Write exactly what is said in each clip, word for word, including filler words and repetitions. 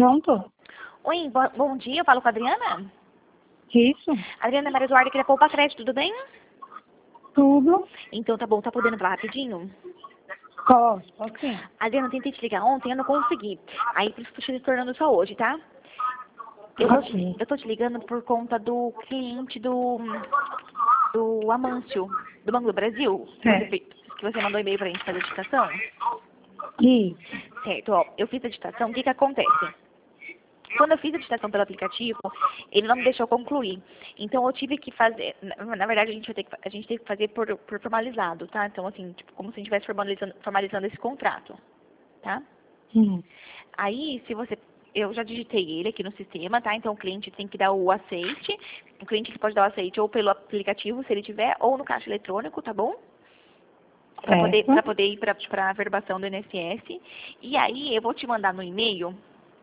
Pronto? Oi, bo bom dia, eu falo com a Adriana? Isso? Adriana Maria Eduarda, queria poupar crédito, tudo bem? Tudo? Então tá bom, tá podendo falar rapidinho? Posso, posso sim. Adriana, eu tentei te ligar ontem, eu não consegui. Aí por isso tô te retornando só hoje, tá? Eu tô, te, Ok. eu tô te ligando por conta do cliente do, do Amâncio, do Banco do Brasil, que você, Certo. fez- que você mandou e-mail pra gente fazer a digitação. Isso. Certo, ó, eu fiz a digitação, o que que acontece? Quando eu fiz a digitação pelo aplicativo, ele não me deixou concluir. Então eu tive que fazer, na, na verdade a gente vai ter que, a gente tem que fazer por, por formalizado, tá? Então assim, tipo, como se a gente estivesse formalizando, formalizando esse contrato, tá? Hum. Aí, se você, eu já digitei ele aqui no sistema, tá? Então o cliente tem que dar o aceite. O cliente ele pode dar o aceite ou pelo aplicativo, se ele tiver, ou no caixa eletrônico, tá bom? Para poder, para Certo. poder ir para a verbação do I N S S. E aí eu vou te mandar no e-mail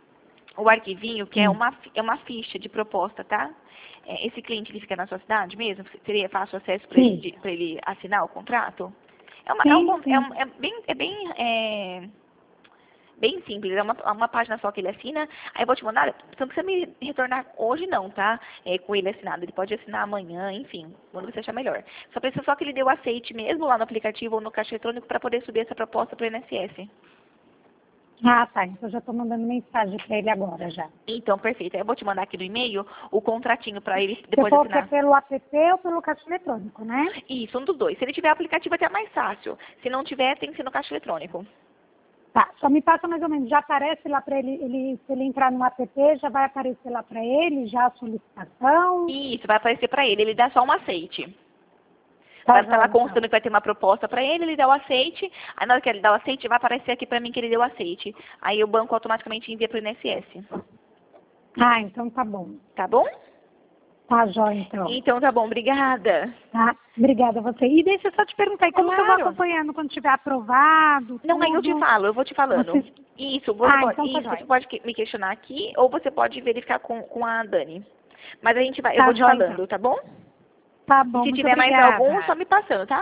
o arquivinho, que é Hum. uma, fi- é uma ficha de proposta, tá? É, esse cliente, ele fica na sua cidade mesmo? Seria fácil acesso para ele, Sim. de- pra ele assinar o contrato? É, uma, é, um, Sim, con- é, sim. um, é bem, é bem, é, bem simples, é uma, uma página só que ele assina. Aí eu vou te mandar, você não precisa me retornar hoje não, tá? É, com ele assinado, ele pode assinar amanhã, enfim, quando você achar melhor. Só precisa só que ele dê o aceite mesmo lá no aplicativo ou no caixa eletrônico para poder subir essa proposta para o I N S S. Ah, tá. Então eu já estou mandando mensagem para ele agora já. Então, perfeito. Aí eu vou te mandar aqui no e-mail o contratinho para ele Você depois falou que é assinar. pelo app ou pelo caixa eletrônico, né? Isso, um dos dois. Se ele tiver aplicativo, é até mais fácil. Se não tiver, tem que ser no caixa eletrônico. Tá. Só me passa mais ou menos. Já aparece lá para ele, ele, se ele entrar no app, já vai aparecer lá para ele, já a solicitação. Isso, vai aparecer para ele. Ele dá só um aceite. Tá Vai estar lá joia, então. constando que vai ter uma proposta para ele, ele dá o aceite. Aí na hora que ele dá o aceite, vai aparecer aqui para mim que ele deu o aceite. Aí o banco automaticamente envia para o I N S S. Ah, então tá bom. Tá bom? Tá joia, então. Então tá bom, obrigada. Tá? Obrigada a você. E deixa eu só te perguntar, e como que eu vou Claro. acompanhando quando tiver aprovado, Não, aí eu te tudo? falo, eu vou te falando. Você... Isso, você Ah, pode, então tá isso, você jóia. pode que- me questionar aqui, ou você pode verificar com, com a Dani. Mas a gente vai, eu Tá vou te jóia, então. falando, tá bom? Tá E bom, se muito tiver mais algum, só obrigada. me passando, tá?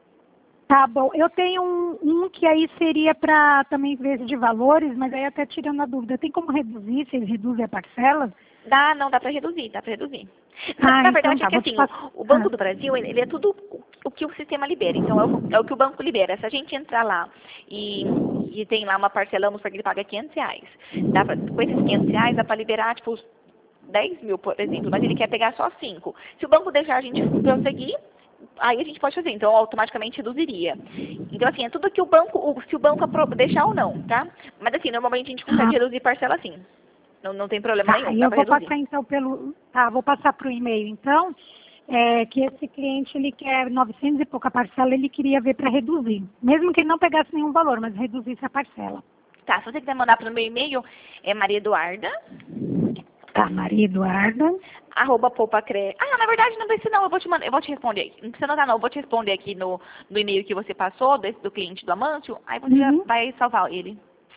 Tá bom. Eu tenho um, um que aí seria para também ver de valores, mas aí até tirando a dúvida, tem como reduzir, se eles reduzem a parcela? Dá, não, dá pra reduzir, dá pra reduzir. Na, Ah, na então verdade é tá, que vou te assim, o, passar. o Ah, Banco do Brasil, ele, ele é tudo o, o que o sistema libera. Então, é o, é o que o banco libera. Se a gente entrar lá e, e tem lá uma parcela, vamos supor que ele paga quinhentos reais. Dá pra, com esses quinhentos reais, dá pra liberar, tipo, os dez mil, por exemplo, mas ele quer pegar só cinco. Se o banco deixar a gente prosseguir, aí a gente pode fazer. Então, automaticamente reduziria. Então, assim, é tudo que o banco, o- se o banco apro- deixar ou não, tá? Mas, assim, normalmente a gente consegue ah, reduzir parcela sim. Não, não tem problema tá. nenhum, E dá eu pra vou reduzir. passar então pelo. Tá, vou passar para o e-mail então. É, que esse cliente ele quer novecentos e pouca parcela, ele queria ver para reduzir. Mesmo que ele não pegasse nenhum valor, mas reduzisse a parcela. Tá, se você quiser mandar para o meu e-mail, é Maria Eduarda, Tá, Maria Eduarda. arroba poupacre... Ah, não, na verdade não precisa não, eu vou te mandar, eu vou te responder aqui. Não precisa anotar não, eu vou te responder aqui no, no e-mail que você passou, desse, do cliente do Amâncio, aí você já Uhum. vai salvar ele.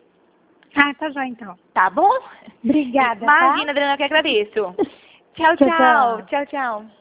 Ah, tá já então. Tá bom? Obrigada, tá? Imagina, Adriana, eu que agradeço. Tchau, Tchau, tchau. tchau. Tchau, tchau.